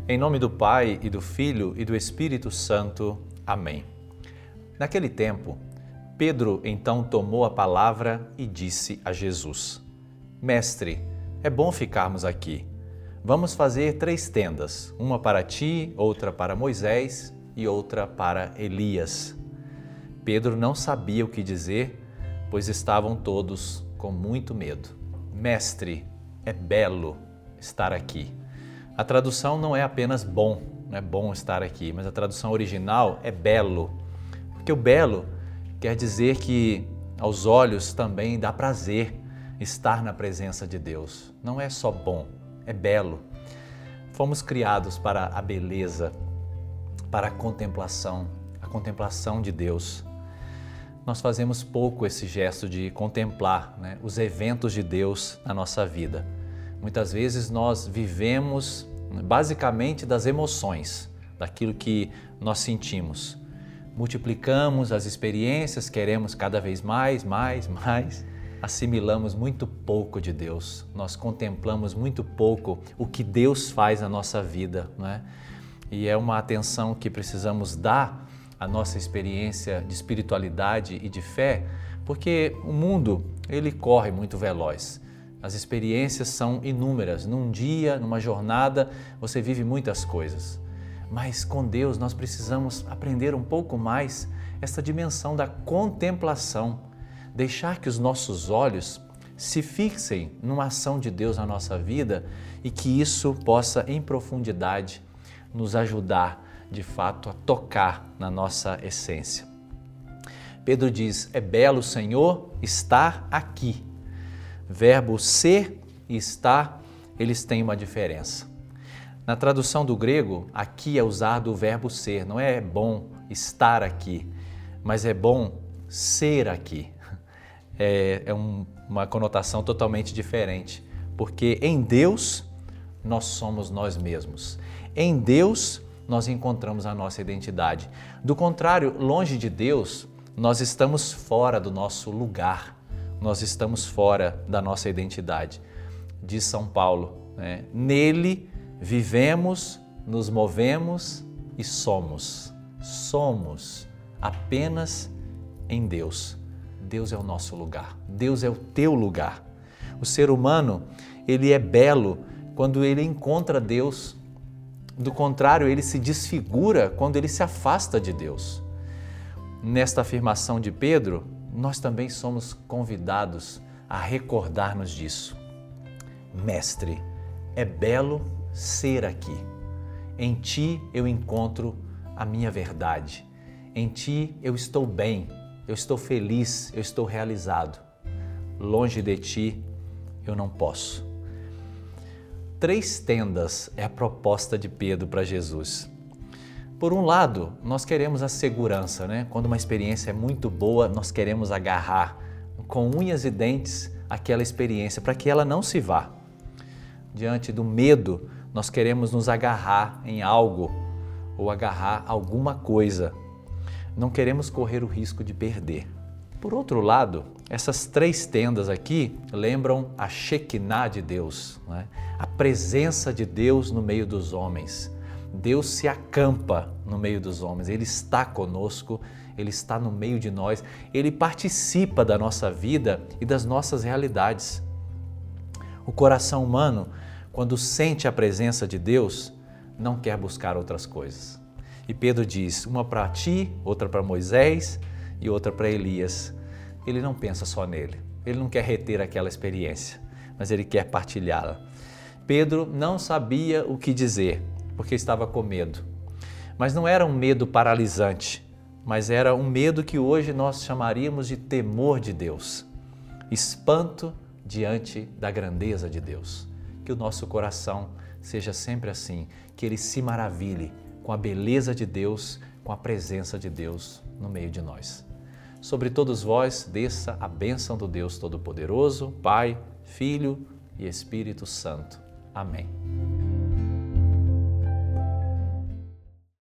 Em nome do Pai, e do Filho, e do Espírito Santo. Amém. Naquele tempo, Pedro então tomou a palavra e disse a Jesus: Mestre, é bom ficarmos aqui. Vamos fazer 3 tendas, uma para ti, outra para Moisés e outra para Elias. Pedro não sabia o que dizer, pois estavam todos com muito medo. Mestre, é belo estar aqui. A tradução não é apenas bom, não é bom estar aqui, mas a tradução original é belo. Porque o belo quer dizer que aos olhos também dá prazer estar na presença de Deus. Não é só bom, é belo. Fomos criados para a beleza, para a contemplação de Deus. Nós fazemos pouco esse gesto de contemplar, os eventos de Deus na nossa vida. Muitas vezes nós vivemos basicamente das emoções, daquilo que nós sentimos. Multiplicamos as experiências, queremos cada vez mais, assimilamos muito pouco de Deus. Nós contemplamos muito pouco o que Deus faz na nossa vida, E é uma atenção que precisamos dar à nossa experiência de espiritualidade e de fé, porque o mundo, ele corre muito veloz. As experiências são inúmeras. Num dia, numa jornada, você vive muitas coisas. Mas com Deus nós precisamos aprender um pouco mais essa dimensão da contemplação. Deixar que os nossos olhos se fixem numa ação de Deus na nossa vida e que isso possa, em profundidade, nos ajudar, de fato, a tocar na nossa essência. Pedro diz, é belo, Senhor, estar aqui. Verbo ser e estar, eles têm uma diferença. Na tradução do grego, aqui é usado o verbo ser. Não é bom estar aqui, mas é bom ser aqui. Uma conotação totalmente diferente, porque em Deus nós somos nós mesmos. Em Deus nós encontramos a nossa identidade. Do contrário, longe de Deus, nós estamos fora do nosso lugar. Nós estamos fora da nossa identidade. Diz São Paulo, Nele vivemos, nos movemos e somos. Somos apenas em Deus. Deus é o nosso lugar. Deus é o teu lugar. O ser humano, ele é belo quando ele encontra Deus. Do contrário, ele se desfigura quando ele se afasta de Deus. Nesta afirmação de Pedro, nós também somos convidados a recordar-nos disso. Mestre, é belo ser aqui. Em Ti eu encontro a minha verdade. Em Ti eu estou bem, eu estou feliz, eu estou realizado. Longe de Ti eu não posso. 3 tendas é a proposta de Pedro para Jesus. Por um lado, nós queremos a segurança, Quando uma experiência é muito boa, nós queremos agarrar com unhas e dentes aquela experiência para que ela não se vá. Diante do medo, nós queremos nos agarrar em algo ou agarrar alguma coisa. Não queremos correr o risco de perder. Por outro lado, essas 3 tendas aqui lembram a Shekinah de Deus, A presença de Deus no meio dos homens. Deus se acampa no meio dos homens, Ele está conosco, Ele está no meio de nós, Ele participa da nossa vida e das nossas realidades. O coração humano, quando sente a presença de Deus, não quer buscar outras coisas. E Pedro diz, uma para ti, outra para Moisés e outra para Elias. Ele não pensa só nele, ele não quer reter aquela experiência, mas ele quer partilhá-la. Pedro não sabia o que dizer, porque estava com medo. Mas não era um medo paralisante, mas era um medo que hoje nós chamaríamos de temor de Deus. Espanto diante da grandeza de Deus. Que o nosso coração seja sempre assim, que ele se maravilhe com a beleza de Deus, com a presença de Deus no meio de nós. Sobre todos vós desça a bênção do Deus Todo-Poderoso, Pai, Filho e Espírito Santo. Amém.